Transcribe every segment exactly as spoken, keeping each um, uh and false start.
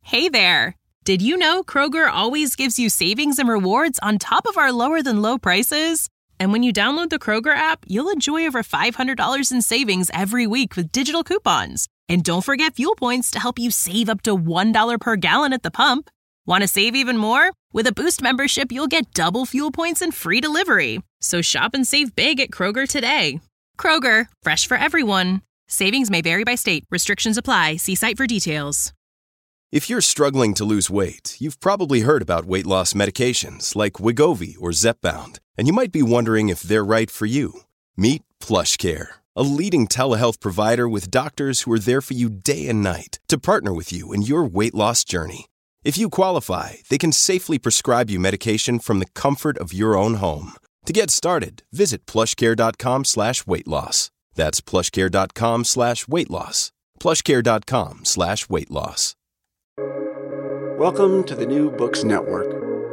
Hey there! Did you know Kroger always gives you savings and rewards on top of our lower-than-low prices? And when you download the Kroger app, you'll enjoy over five hundred dollars in savings every week with digital coupons. And don't forget fuel points to help you save up to one dollar per gallon at the pump. Want to save even more? With a Boost membership, you'll get double fuel points and free delivery. So shop and save big at Kroger today. Kroger, fresh for everyone. Savings may vary by state. Restrictions apply. See site for details. If you're struggling to lose weight, you've probably heard about weight loss medications like Wegovy or Zepbound, and you might be wondering if they're right for you. Meet PlushCare, a leading telehealth provider with doctors who are there for you day and night to partner with you in your weight loss journey. If you qualify, they can safely prescribe you medication from the comfort of your own home. To get started, visit plushcare.com slash weight loss. That's plushcare.com slash weight loss. plushcare.com slash weight loss. Welcome to the New Books Network.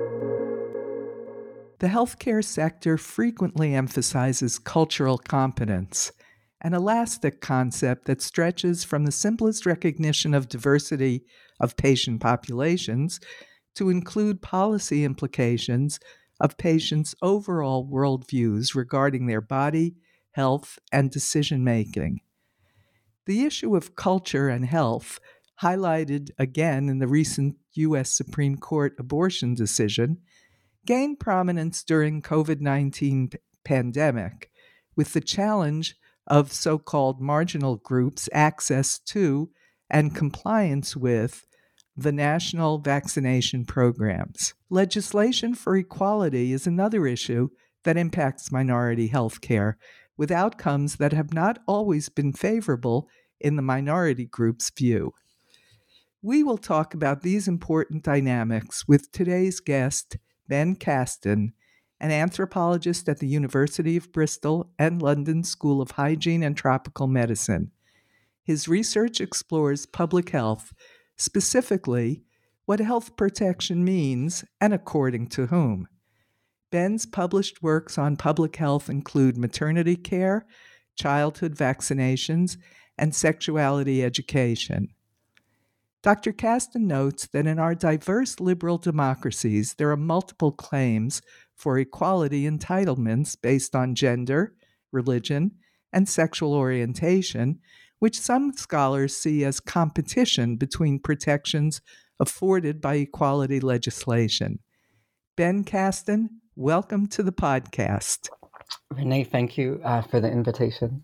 The healthcare sector frequently emphasizes cultural competence, an elastic concept that stretches from the simplest recognition of diversity of patient populations to include policy implications of patients' overall worldviews regarding their body, health, and decision-making. The issue of culture and health, highlighted again in the recent U S Supreme Court abortion decision, gained prominence during COVID nineteen p- pandemic, with the challenge of so-called marginal groups' access to and compliance with the national vaccination programs. Legislation for equality is another issue that impacts minority health care, with outcomes that have not always been favorable in the minority group's view. We will talk about these important dynamics with today's guest, Ben Caston, an anthropologist at the University of Bristol and London School of Hygiene and Tropical Medicine. His research explores public health, specifically what health protection means and according to whom. Ben's published works on public health include maternity care, childhood vaccinations, and sexuality education. Doctor Caston notes that in our diverse liberal democracies, there are multiple claims for equality entitlements based on gender, religion, and sexual orientation, which some scholars see as competition between protections afforded by equality legislation. Ben Caston, welcome to the podcast. Renee, thank you uh, for the invitation.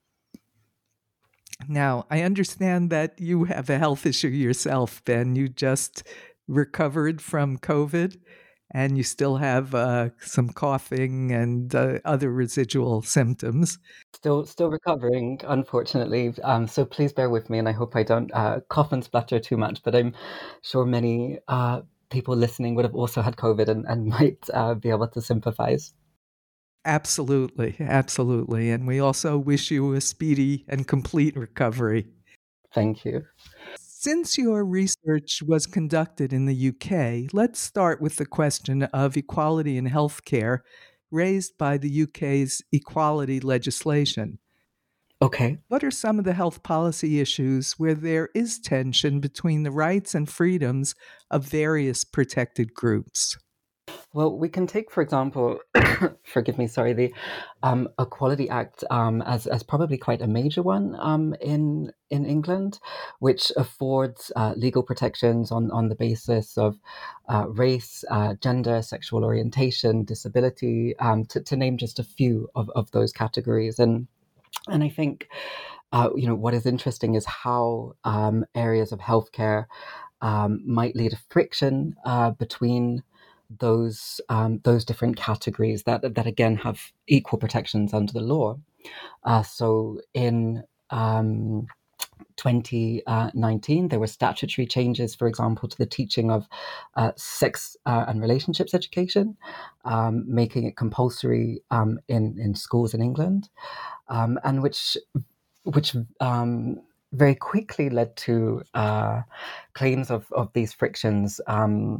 Now, I understand that you have a health issue yourself, Ben. You just recovered from COVID, and you still have uh, some coughing and uh, other residual symptoms. Still still recovering, unfortunately. Um, so please bear with me, and I hope I don't uh, cough and splutter too much, but I'm sure many uh, people listening would have also had COVID and, and might uh, be able to sympathize. Absolutely, absolutely. And we also wish you a speedy and complete recovery. Thank you. Since your research was conducted in the U K, let's start with the question of equality in healthcare raised by the U K's equality legislation. Okay. What are some of the health policy issues where there is tension between the rights and freedoms of various protected groups? Well, we can take, for example, forgive me, sorry, the um, Equality Act um, as as probably quite a major one um, in in England, which affords uh, legal protections on, on the basis of uh, race, uh, gender, sexual orientation, disability, um, to, to name just a few of, of those categories. And and I think, uh, you know, what is interesting is how um, areas of healthcare um, might lead to friction uh, between those um, those different categories that that again have equal protections under the law. Uh, so in um, twenty nineteen, there were statutory changes, for example, to the teaching of uh, sex uh, and relationships education, um, making it compulsory um, in in schools in England, um, and which which um, very quickly led to uh, claims of of these frictions. Um,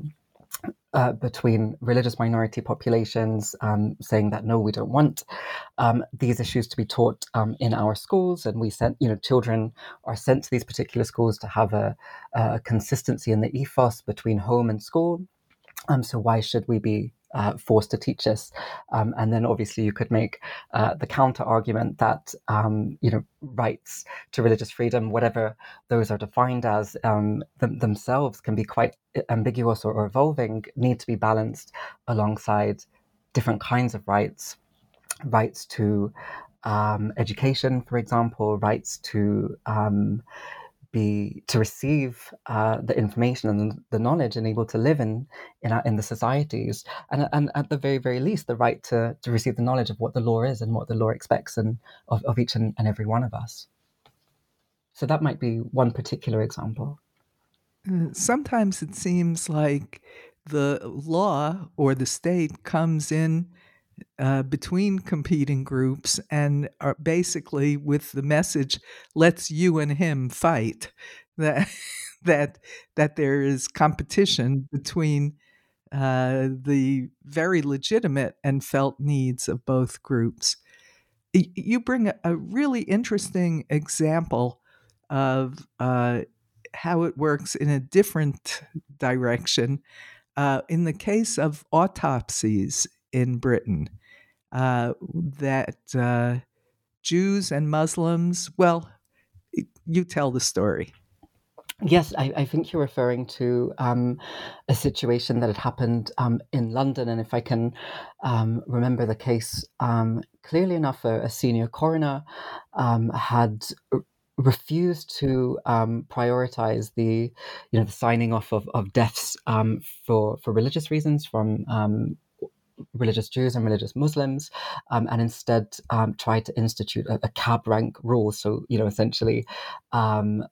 uh, between religious minority populations, um, saying that no, we don't want um, these issues to be taught um, in our schools, and we sent, you know, children are sent to these particular schools to have a, a consistency in the ethos between home and school. Um, so why should we be uh, forced to teach this? Um, and then obviously you could make uh, the counter argument that um, you know, rights to religious freedom, whatever those are defined as, um, them, themselves can be quite ambiguous or, or evolving, need to be balanced alongside different kinds of rights, rights to um, education, for example, rights to um, be to receive uh, the information and the knowledge and able to live in in, our, in the societies, and and at the very very least the right to to receive the knowledge of what the law is and what the law expects and of, of each and, and every one of us. So that might be one particular example. Sometimes it seems like the law or the state comes in Uh, between competing groups and are basically with the message, let's you and him fight, that that that there is competition between uh, the very legitimate and felt needs of both groups. You bring a, a really interesting example of uh, how it works in a different direction. Uh, in the case of autopsies in Britain, uh, that uh, Jews and Muslims, well, you tell the story. Yes, I, I think you're referring to um, a situation that had happened um, in London. And if I can um, remember the case um, clearly enough, a, a senior coroner um, had r- refused to um, prioritize the, you know, the signing off of, of deaths um, for, for religious reasons from um, religious Jews and religious Muslims, um, and instead um, tried to institute a, a cab rank rule. So, you know, essentially, um,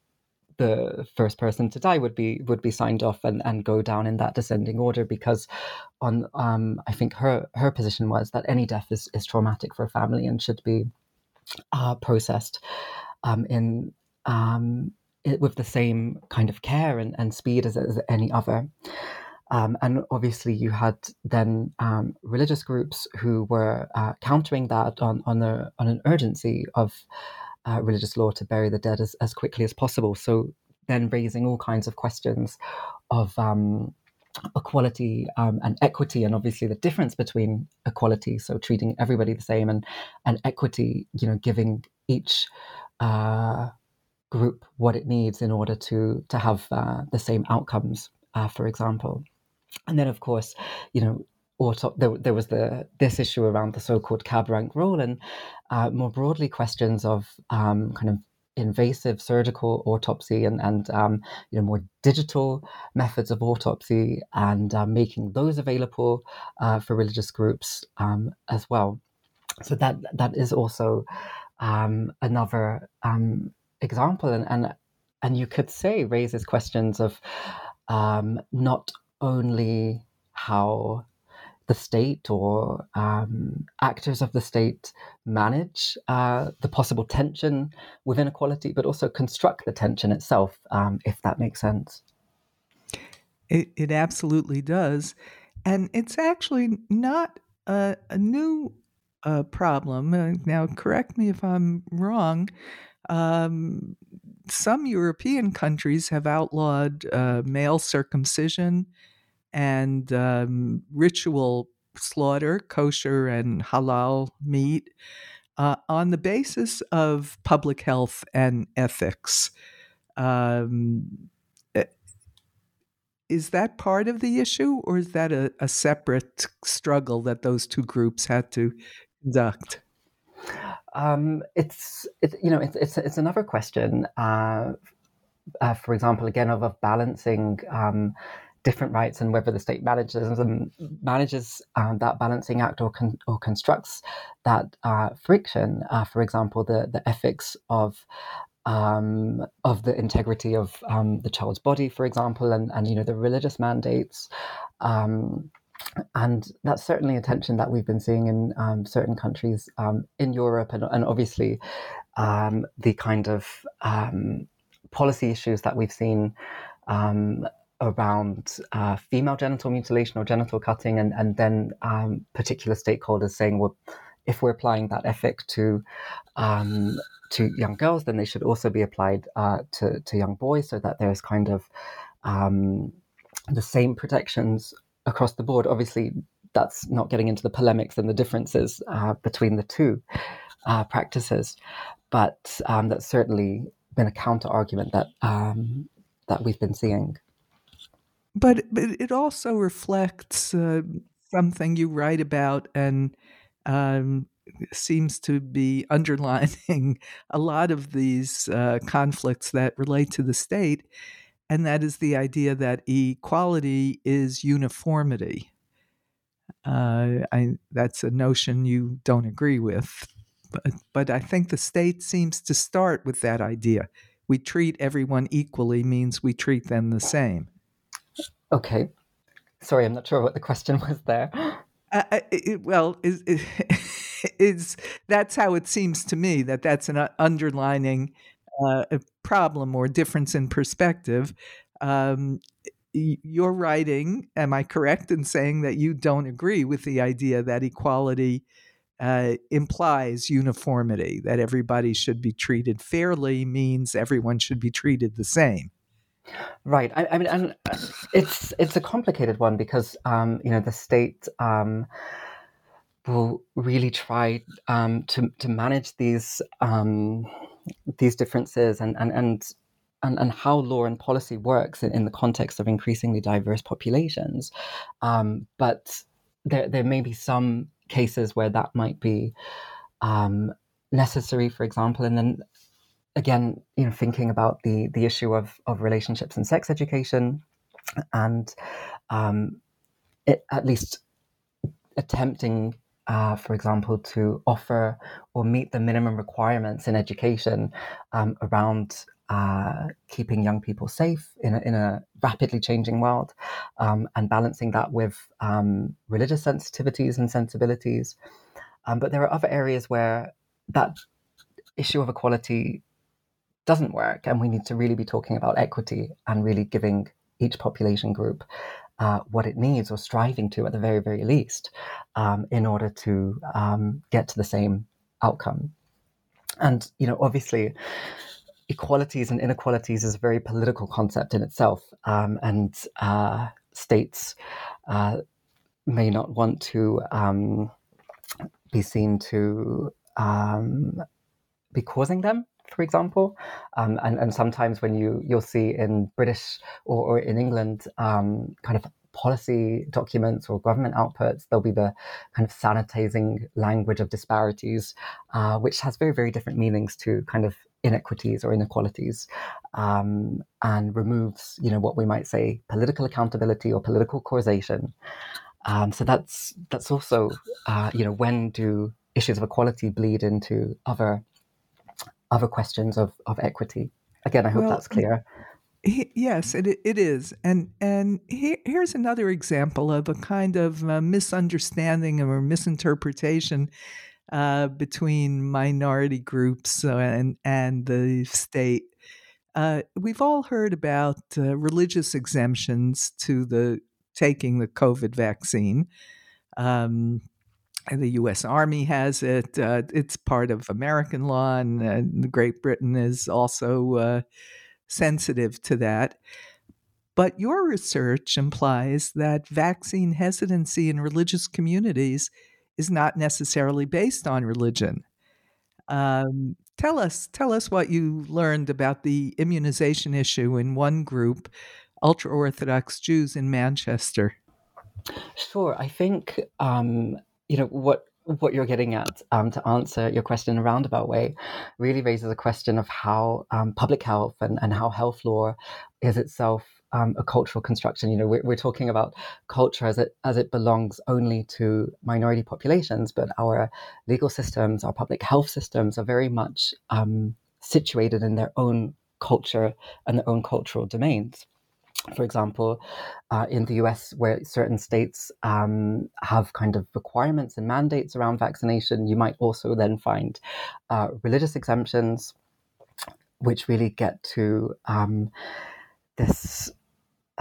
the first person to die would be would be signed off and, and go down in that descending order, because on um, I think her her position was that any death is, is traumatic for a family and should be uh, processed um, in um, it, with the same kind of care and, and speed as, as any other. Um, and obviously you had then um, religious groups who were uh, countering that on on, a, on an urgency of Uh, religious law to bury the dead as, as quickly as possible. So then raising all kinds of questions of um, equality um, and equity, and obviously the difference between equality, so treating everybody the same, and, and equity, you know, giving each uh, group what it needs in order to, to have uh, the same outcomes, uh, for example. And then, of course, you know, Auto- there, there was the this issue around the so-called cab rank rule, and uh, more broadly questions of um, kind of invasive surgical autopsy and and um, you know, more digital methods of autopsy, and uh, making those available uh, for religious groups um, as well. So that that is also um, another um, example, and, and and you could say raises questions of um, not only how the state or um, actors of the state manage uh, the possible tension within equality, but also construct the tension itself, um, if that makes sense. It, it absolutely does. And it's actually not a, a new uh, problem. Uh, now, correct me if I'm wrong. Um, some European countries have outlawed uh, male circumcision and um, ritual slaughter, kosher and halal meat, uh, on the basis of public health and ethics. Um, is that part of the issue, or is that a, a separate struggle that those two groups had to conduct? Um, it's it, you know it's it's it's another question. Uh, uh, for example, again of, of balancing um, different rights and whether the state manages um, manages um, that balancing act or con- or constructs that uh, friction. Uh, for example, the the ethics of um, of the integrity of um, the child's body, for example, and and you know the religious mandates. Um, And that's certainly a tension that we've been seeing in um, certain countries um, in Europe, and, and obviously um, the kind of um, policy issues that we've seen um, around uh, female genital mutilation or genital cutting, and, and then um, particular stakeholders saying, well, if we're applying that ethic to um, to young girls, then they should also be applied uh, to, to young boys, so that there's kind of um, the same protections across the board. Obviously, that's not getting into the polemics and the differences uh, between the two uh, practices, but um, that's certainly been a counter argument that um, that we've been seeing. But, but it also reflects uh, something you write about, and um, seems to be underlining a lot of these uh, conflicts that relate to the state, and that is the idea that equality is uniformity. Uh, I, that's a notion you don't agree with, but, but I think the state seems to start with that idea. We treat everyone equally means we treat them the same. Okay. Sorry, I'm not sure what the question was there. Uh, it, well, is, is that's how it seems to me, that that's an underlining uh, problem or difference in perspective. Um, you're writing, am I correct in saying that you don't agree with the idea that equality uh, implies uniformity, that everybody should be treated fairly means everyone should be treated the same? Right. I, I mean, and it's it's a complicated one because um, you know, the state um, will really try um, to to manage these um, these differences and and and and, and how law and policy works in, in the context of increasingly diverse populations. Um, but there there may be some cases where that might be um, necessary, for example, and then. Again, you know, thinking about the the issue of, of relationships and sex education, and um, it, at least attempting, uh, for example, to offer or meet the minimum requirements in education um, around uh, keeping young people safe in a, in a rapidly changing world, um, and balancing that with um, religious sensitivities and sensibilities. Um, but there are other areas where that issue of equality doesn't work, and we need to really be talking about equity and really giving each population group uh, what it needs, or striving to at the very, very least, um, in order to um, get to the same outcome. And, you know, obviously, equalities and inequalities is a very political concept in itself, um, and uh, states uh, may not want to um, be seen to um, be causing them, for example, um, and and sometimes when you you'll see in British or, or in England um, kind of policy documents or government outputs, there'll be the kind of sanitizing language of disparities, uh, which has very very different meanings to kind of inequities or inequalities, um, and removes, you know, what we might say political accountability or political causation. Um, so that's that's also uh, you know, when do issues of equality bleed into other other questions of, of equity? Again, I hope well, that's clear. He, yes, it it is. And and he, here's another example of a kind of uh, misunderstanding or misinterpretation uh, between minority groups uh, and, and the state. Uh, we've all heard about uh, religious exemptions to the taking the COVID vaccine. Um, The U S Army has it. Uh, it's part of American law, and uh, Great Britain is also uh, sensitive to that. But your research implies that vaccine hesitancy in religious communities is not necessarily based on religion. Um, tell us, tell us what you learned about the immunization issue in one group, ultra-Orthodox Jews in Manchester. Sure. I think um, you know what what you're getting at, um, to answer your question in a roundabout way, really raises a question of how um, public health and, and how health law is itself um, a cultural construction. You know, we're, we're talking about culture as it as it belongs only to minority populations, but our legal systems, our public health systems, are very much um, situated in their own culture and their own cultural domains. For example, uh, in the U S, where certain states um, have kind of requirements and mandates around vaccination, you might also then find uh, religious exemptions, which really get to um, this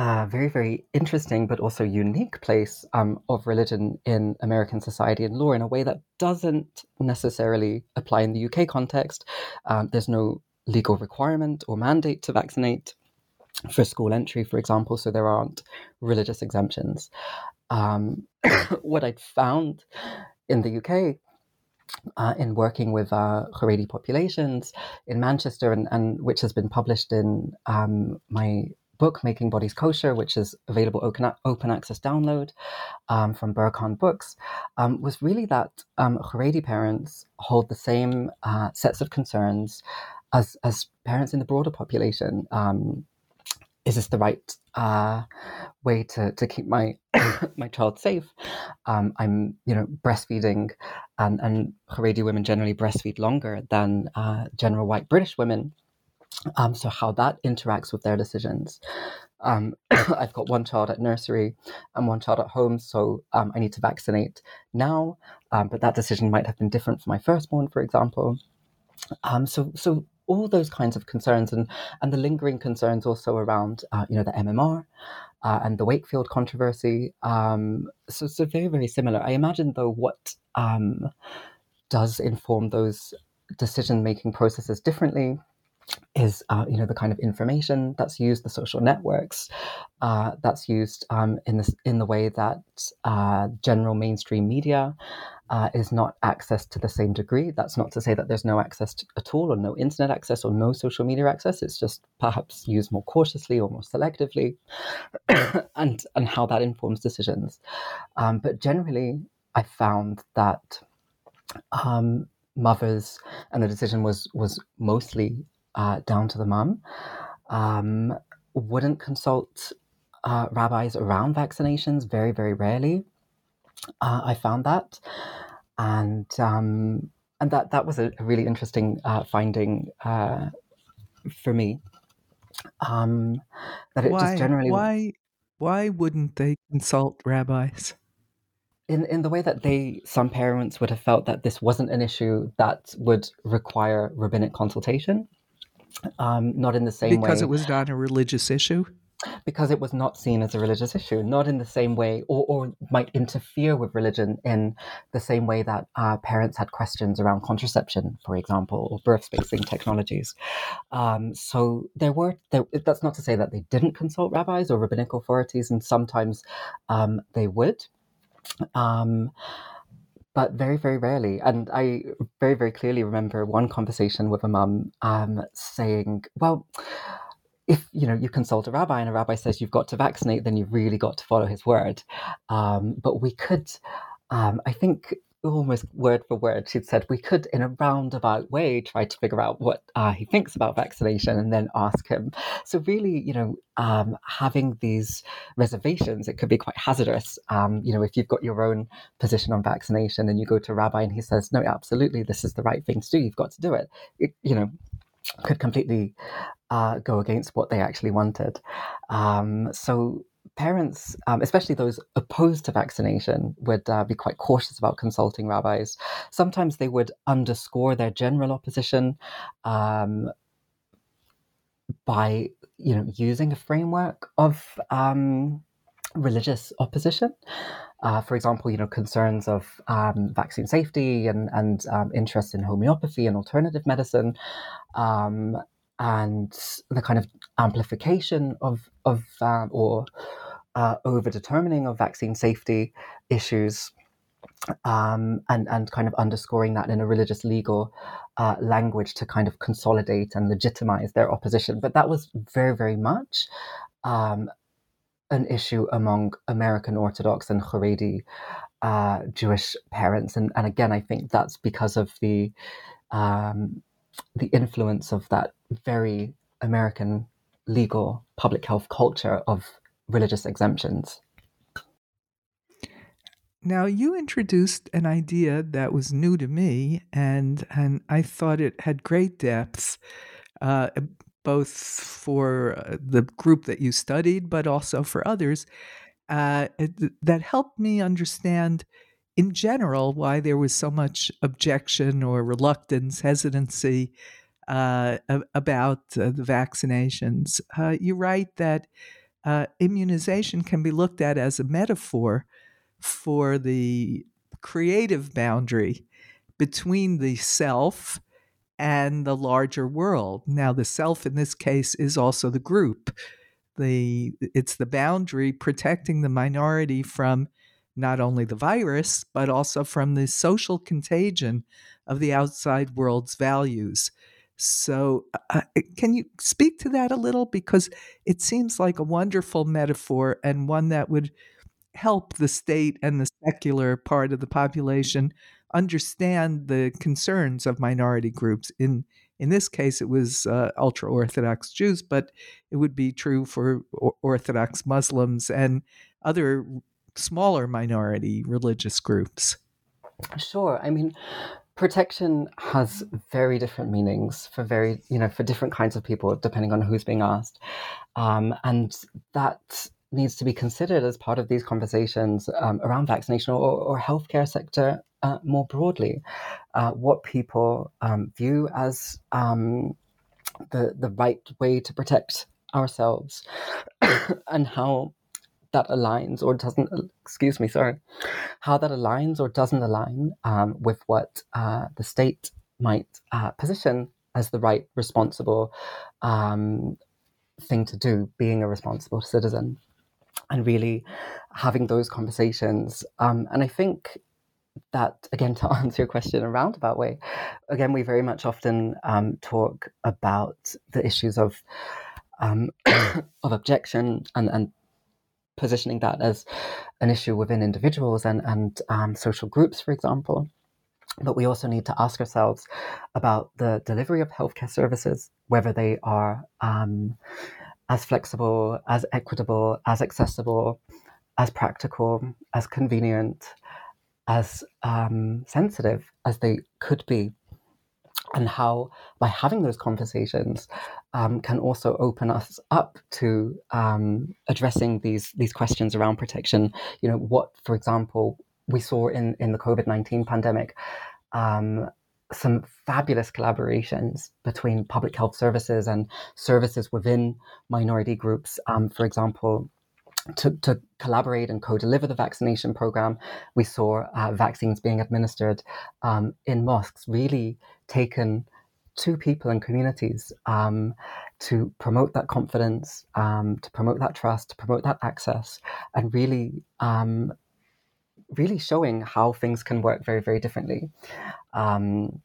a very, very interesting but also unique place um, of religion in American society and law in a way that doesn't necessarily apply in the U K context. Um, there's no legal requirement or mandate to vaccinate for school entry, for example, so there aren't religious exemptions. Um, what I'd found in the U K Uh, in working with uh, Haredi populations in Manchester, and, and which has been published in um, my book, Making Bodies Kosher, which is available open, open access download um, from Burkhan Books, um, was really that um, Haredi parents hold the same uh, sets of concerns as, as parents in the broader population. Um, is this the right uh, way to, to keep my my child safe? Um, I'm, you know, breastfeeding, and, and Haredi women generally breastfeed longer than uh, general white British women. Um, so how that interacts with their decisions. Um, I've got one child at nursery and one child at home, so um, I need to vaccinate now, um, but that decision might have been different for my firstborn, for example. Um, so so. all those kinds of concerns, and, and the lingering concerns also around, uh, you know, the M M R uh, and the Wakefield controversy. Um, so, so very, very similar. I imagine, though, what um, does inform those decision-making processes differently is, uh, you know, the kind of information that's used, the social networks uh, that's used um, in this in the way that uh, general mainstream media Uh, is not accessed to the same degree. That's not to say that there's no access to, at all, or no internet access, or no social media access. It's just perhaps used more cautiously or more selectively, and and how that informs decisions. Um, but generally, I found that um, mothers, and the decision was was mostly uh, down to the mum, um, wouldn't consult uh, rabbis around vaccinations. Very, very rarely. Uh, I found that, and um, and that that was a really interesting uh, finding uh, for me. Um, that it why, just generally why why wouldn't they consult rabbis? In in the way that they, some parents would have felt that this wasn't an issue that would require rabbinic consultation, um, not in the same because way because it was not a religious issue. Because it was not seen as a religious issue, not in the same way, or, or might interfere with religion in the same way that uh, parents had questions around contraception, for example, or birth spacing technologies. Um, so there were, there, that's not to say that they didn't consult rabbis or rabbinic authorities, and sometimes um, they would. Um, but very, very rarely. And I very, very clearly remember one conversation with a mum um, saying, well, if, you know, you consult a rabbi and a rabbi says you've got to vaccinate, then you've really got to follow his word. Um, but we could, um, I think, almost word for word, she'd said, we could, in a roundabout way, try to figure out what uh, he thinks about vaccination and then ask him. So really, you know, um, having these reservations, it could be quite hazardous. Um, you know, if you've got your own position on vaccination and you go to a rabbi and he says, no, absolutely, this is the right thing to do, you've got to do it, it you know, could completely uh, go against what they actually wanted. Um, so parents, um, especially those opposed to vaccination, would uh, be quite cautious about consulting rabbis. Sometimes they would underscore their general opposition um, by, you know, using a framework of um, religious opposition. Uh, for example, you know, concerns of um, vaccine safety and and um, interest in homeopathy and alternative medicine, um, and the kind of amplification of of uh, or uh, over determining of vaccine safety issues, um, and and kind of underscoring that in a religious legal uh, language to kind of consolidate and legitimize their opposition. But that was very, very much Um, an issue among American Orthodox and Haredi uh, Jewish parents, and and again, I think that's because of the um, the influence of that very American legal public health culture of religious exemptions. Now, you introduced an idea that was new to me, and and I thought it had great depth. Uh, both for the group that you studied, but also for others, uh, that helped me understand in general why there was so much objection or reluctance, hesitancy uh, about uh, the vaccinations. Uh, you write that uh, immunization can be looked at as a metaphor for the creative boundary between the self and the larger world. Now, the self in this case is also the group. The it's the boundary protecting the minority from not only the virus, but also from the social contagion of the outside world's values. So, uh, can you speak to that a little? Because it seems like a wonderful metaphor and one that would help the state and the secular part of the population understand the concerns of minority groups. In in this case, it was uh, ultra-Orthodox Jews, but it would be true for Orthodox Muslims and other smaller minority religious groups. Sure. I mean, protection has very different meanings for very, you know, for different kinds of people, depending on who's being asked. Um, and that needs to be considered as part of these conversations um, around vaccination or, or healthcare sector uh, more broadly. Uh, what people um, view as um, the the right way to protect ourselves, and how that aligns or doesn't. Excuse me, sorry. How that aligns or doesn't align um, with what uh, the state might uh, position as the right, responsible um, thing to do, being a responsible citizen. And really having those conversations. Um, and I think that, again, to answer your question in a roundabout way, again, we very much often um, talk about the issues of um, of objection and, and positioning that as an issue within individuals and, and um, social groups, for example. But we also need to ask ourselves about the delivery of healthcare services, whether they are um, as flexible, as equitable, as accessible, as practical, as convenient, as um, sensitive as they could be. And how, by having those conversations, um, can also open us up to um, addressing these these questions around protection. You know, what, for example, we saw in, in the COVID nineteen pandemic, um, some fabulous collaborations between public health services and services within minority groups. Um, for example, to, to collaborate and co-deliver the vaccination program, we saw uh, vaccines being administered um, in mosques, really taken to people and communities um, to promote that confidence, um, to promote that trust, to promote that access, and really, um, really showing how things can work very, very differently. Um,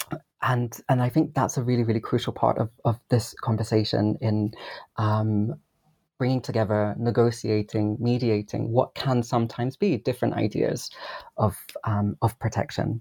and and I think that's a really, really crucial part of, of this conversation in um, bringing together, negotiating, mediating what can sometimes be different ideas of um, of protection.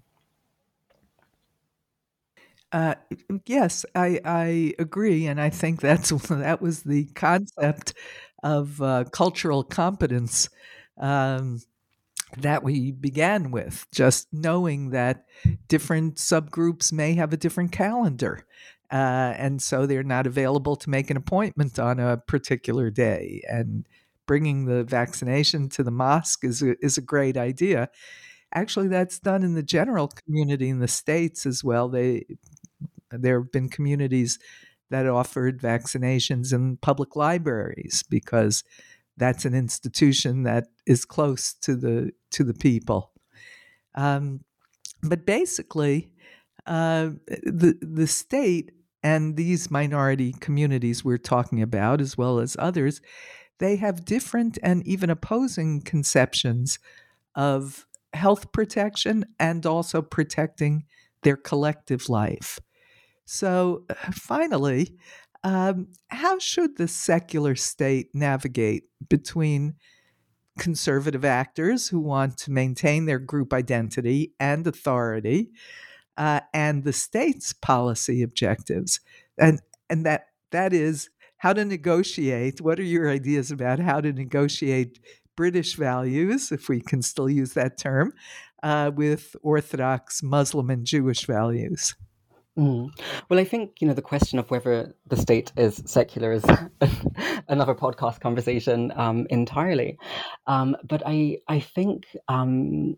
Uh, yes, I, I agree, and I think that's that was the concept of uh, cultural competence um, that we began with. Just knowing that different subgroups may have a different calendar, uh, and so they're not available to make an appointment on a particular day. And bringing the vaccination to the mosque is a, is a great idea. Actually, that's done in the general community in the States as well. They There have been communities that offered vaccinations in public libraries because that's an institution that is close to the to the people. Um, but basically, uh, the the state and these minority communities we're talking about, as well as others, they have different and even opposing conceptions of health protection and also protecting their collective life. So finally, um, how should the secular state navigate between conservative actors who want to maintain their group identity and authority uh, and the state's policy objectives? And and that that is how to negotiate. What are your ideas about how to negotiate British values, if we can still use that term, uh, with Orthodox Muslim and Jewish values? Mm. Well, I think, you know, the question of whether the state is secular is another podcast conversation um, entirely. Um, but I, I think, um,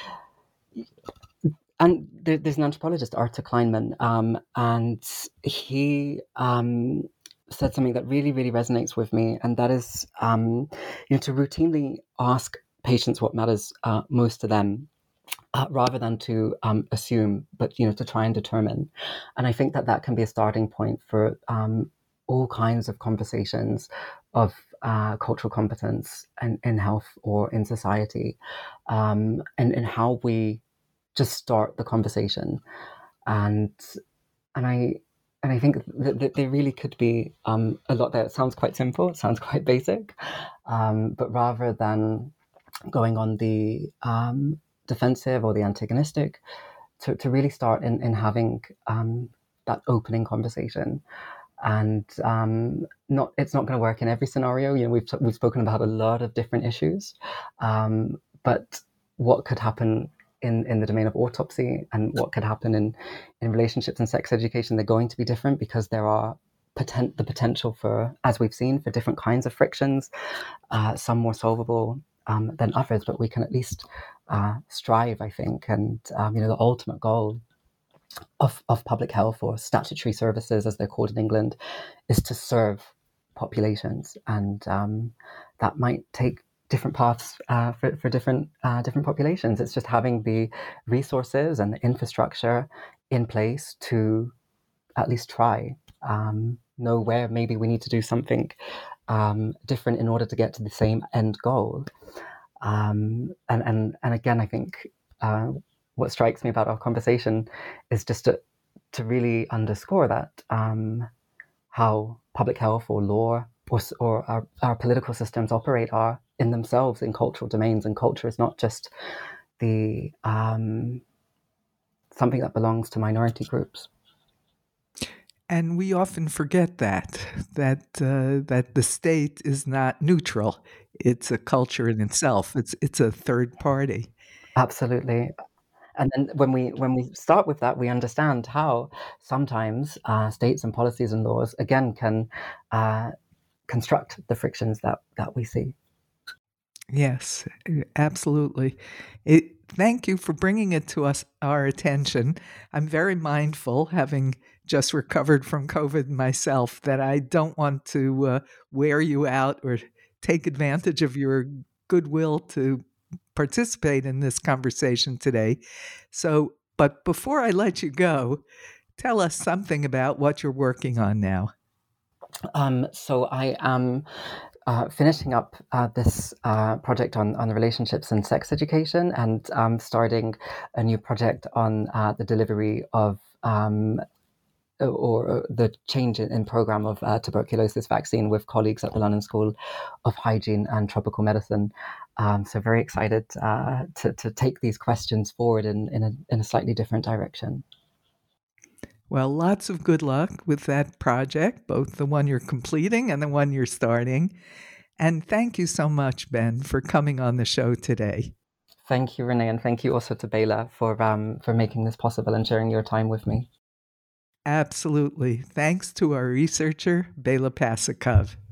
and there, there's an anthropologist, Arthur Kleinman, um, and he um, said something that really, really resonates with me, and that is, um, you know, to routinely ask patients what matters uh, most to them, uh, rather than to um, assume, but you know, to try and determine. And I think that that can be a starting point for um, all kinds of conversations of uh, cultural competence and in health or in society, um, and and how we just start the conversation. And and I. And I think that, that there really could be um, a lot there. It sounds quite simple, it sounds quite basic, um, but rather than going on the um, defensive or the antagonistic, to, to really start in, in having um, that opening conversation. And um, not it's not going to work in every scenario. You know, we've we've spoken about a lot of different issues, um, but what could happen in, in the domain of autopsy and what could happen in, in relationships and sex education, they're going to be different because there are potent, the potential for, as we've seen, for different kinds of frictions, uh, some more solvable um, than others, but we can at least uh, strive, I think. And, um, you know, the ultimate goal of, of public health, or statutory services, as they're called in England, is to serve populations. And um, that might take different paths uh, for, for different uh, different populations. It's just having the resources and the infrastructure in place to at least try, um, know where maybe we need to do something um, different in order to get to the same end goal. Um, and, and, and again, I think uh, what strikes me about our conversation is just to, to really underscore that um, how public health or law or, or our, our political systems operate are in themselves in cultural domains, and culture is not just the um, something that belongs to minority groups. And we often forget that that uh, that the state is not neutral; it's a culture in itself. It's it's a third party. Absolutely. And then when we when we start with that, we understand how sometimes uh, states and policies and laws again can uh, construct the frictions that that we see. Yes, absolutely. It, thank you for bringing it to us, our attention. I'm very mindful, having just recovered from COVID myself, that I don't want to uh, wear you out or take advantage of your goodwill to participate in this conversation today. So, but before I let you go, tell us something about what you're working on now. Um, so I am uh, finishing up uh, this uh, project on, on relationships and sex education, and um, starting a new project on uh, the delivery of um, or the change in program of uh, tuberculosis vaccine with colleagues at the London School of Hygiene and Tropical Medicine. Um, so very excited uh, to, to take these questions forward in, in, a, in a slightly different direction. Well, lots of good luck with that project, both the one you're completing and the one you're starting. And thank you so much, Ben, for coming on the show today. Thank you, Renee, and thank you also to Bela for um, for making this possible and sharing your time with me. Absolutely. Thanks to our researcher, Bela Pasikov.